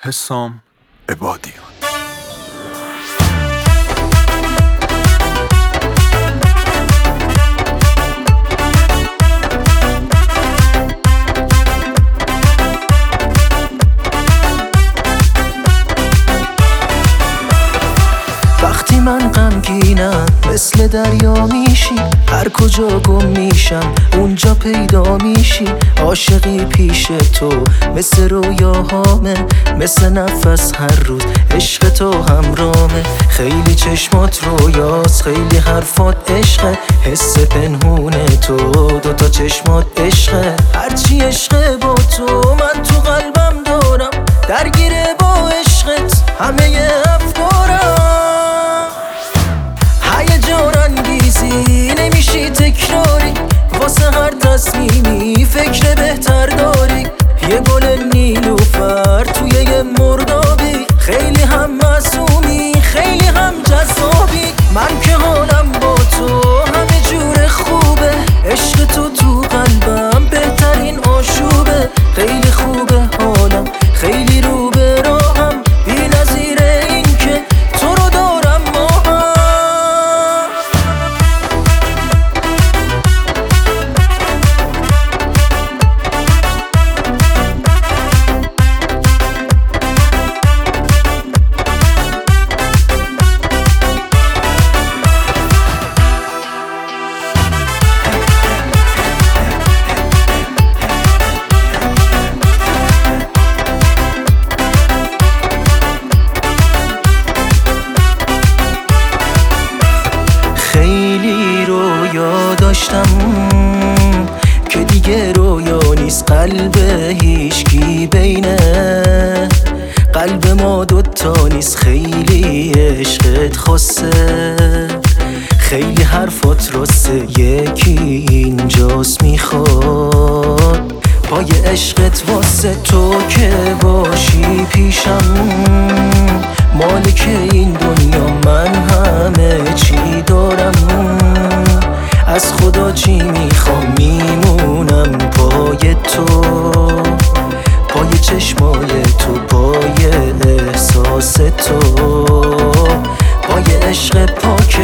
حسام عبادیان. وقتی من غمگینم مثل دریا میشی، هر کجا گم میشم اونجا پیدا میشی. عاشقی پیش تو مثل رویاهامه، مثل نفس هر روز عشق تو همرامه. خیلی چشمات رویاست، خیلی حرفات عشقه، حس پنهون تو دوتا چشمات عشقه. هرچی عشقه با تو من تو قلبم دارم، درگیره با عشقت همه افکارم. هیجان انگیزی نمیشی تکراری، واسه هر تصمیمی فکر بهتر داری. یه گل نیلوفر توی یه مردابی، خیلی هم معصومی خیلی هم جذابی. من که حالم با تو همه جور خوبه، عشق تو قلبم بهترین آشوبه. خیلی خوبه حالم، خیلی رو به راهم، بی نظیره این که تو رو دارم ماهم. خیلی رویا داشتم که دیگه رویا نیست، قلب هیچکی بینه قلب ما دوتا نیست. خیلی عشقت خاصه، خیلی حرفات راسته، یکی اینجاست میخواد پای عشقت واسه تو که باشی پیشم. مالک این دنیا من همه چی دارم، از خدا چی میخوام میمونم پای تو، پای چشمای تو، پای احساس تو، پای عشق پاکت.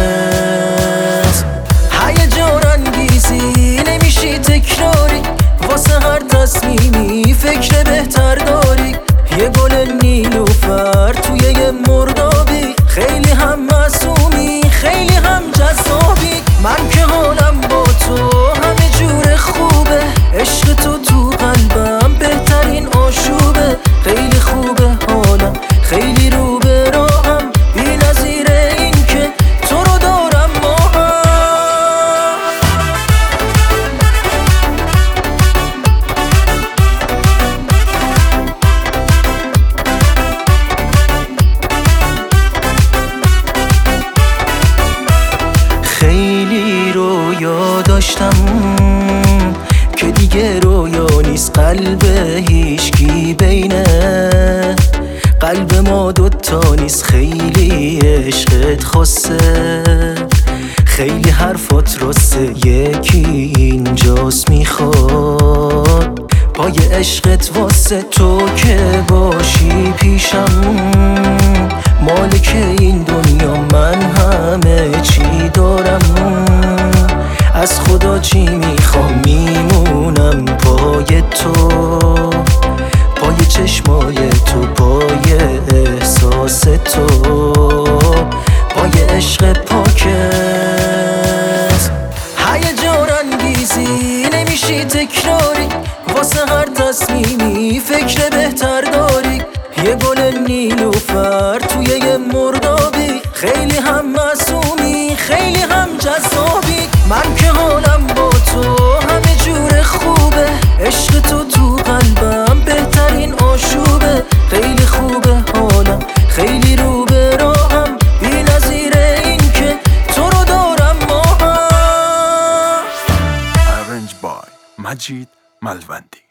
هیجان انگیزی نمیشی تکراری، واسه هر تصمیمی فکر بهتر داری. یه گل نیلوفر توی یه مردابی، خیلی هم معصومی خیلی هم جذابی. من که حالم با تو همه جور خوبه، عشق تو قلبم بهترین آشوبه. خیلی خوبه حالم، خیلی رو به راهم، بی نظیره این که تو رو دارم ماهم. خیلی رویا داشتم که دیگه رویا نیست، قلب هیچکی بینه قلب ما دوتا نیست. خیلی عشقت خاصه، خیلی حرفات راسته، یکی اینجاست میخواد پای عشقت واسه تو که باشی پیشم. مالک این دنیا من همه چی دارم، از خدا چی میخوام میمونم پای تو، پای چشمای تو، پای احساس تو، پای عشق پاکت. هیجان انگیزی نمیشی تکراری، واسه هر تصمیمی فکر بهتر داری. یه گل نیلوفر توی یه مردابی، خیلی هم معصومی خیلی هم جذابی. من که حالم با تو همه جور خوبه، عشق تو قلبم بهترین آشوبه. خیلی خوبه حالم، خیلی رو به راهم، بی نظیره این که تو رو دارم ماهم. Arranged by مجید ملوندی.